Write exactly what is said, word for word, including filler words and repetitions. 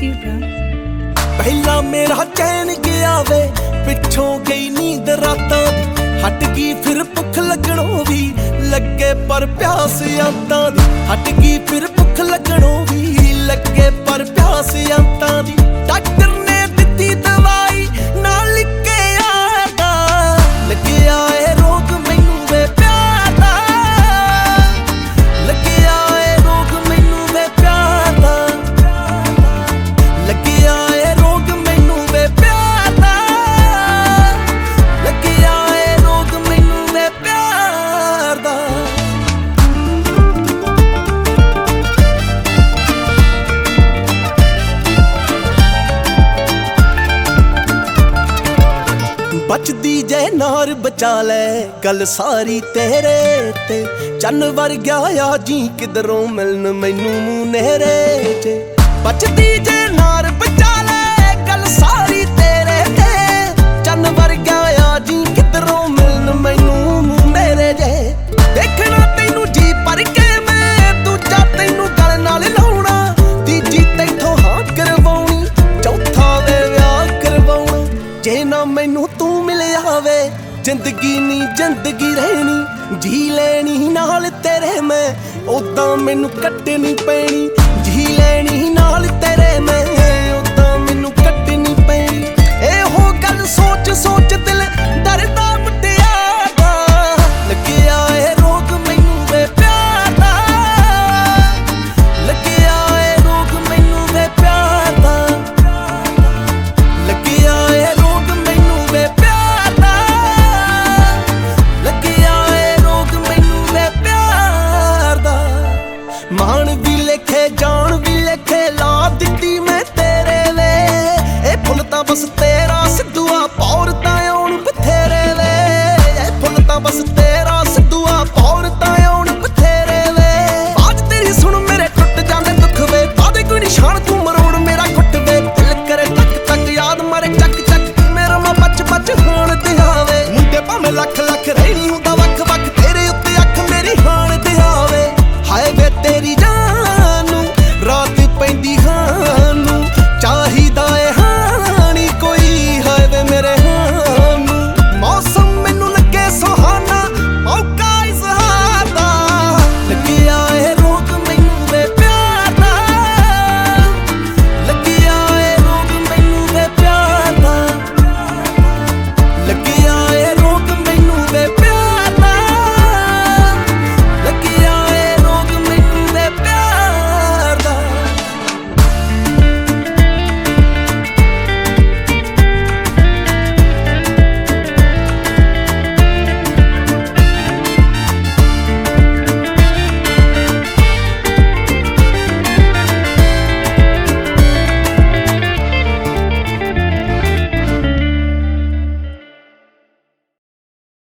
you, bro. पहला मेरा चैन गया वे पिछों गई नींद रातां दी हट गई फिर भुख लगणों भी लगे पर प्यास अंतां दी हट गई फिर भुख लगणों भी लगे पर प्यास अंतां दी डॉक्टर ने दित्ती दवाई ना लिखे आदा लगे आए रोग मैनू वे प्यार दा लगे आए रोग मैनू वे प्यार दा लगे आए रोग मैनू वे प्यार दा लगे आए रोग मैनू वे प्यार दा बचदी जे नार बचा ले गल सारी तेरे ते चन्न वर्ग्या आ जी किधरों मिलन मैनू मुनेरे चे बचदी जे नार बचा ले गल सारी तेरे ते चन्न वर्ग्या आ जी किधरों मिलन मैनू मुनेरे जे देखना तैनू जी पर के मैं दूजा तैनू गल नाल लाउणा तीजी तैथों हां करवाउणी चौथा वे विआह करवाउणा जे ना मैनू तू मिलिया वे जिंदगी नी जिंदगी रहनी जी लेनी नाल तेरे मैं उदां मैनू कट्टनी पैनी जी लेनी नाल तेरे मैं उदां मैनू कट्टनी पैनी एहो गल सोच सोच दिल डरदा मुटियादा लगे आए रोग मैनू वे प्यार दा लगे आए रोग मैनू वे प्यार दा लगे आए रोग मैनू वे प्यार दा लगे आए रोग मैनू वे प्यार दा मान भी लिखे जान भी लिखे ला दित्ती मैं तेरे वे ए फुल तां बस तेरा सिद्धूआ पौर तां आउण बथेरे वे ए फुल तां बस तेरा सिद्धूआ पौर तां आउण बथेरे वे आज तेरी सुन मेरे टुट जांदे दुख वे पादे कोई निशान तू मरोड़ मेरा घुट वे दिल करे तक तक याद मारे चक चक मेरा मां बच बच होण ते आवे मुंडे भावें लख लख रहनी हुंदा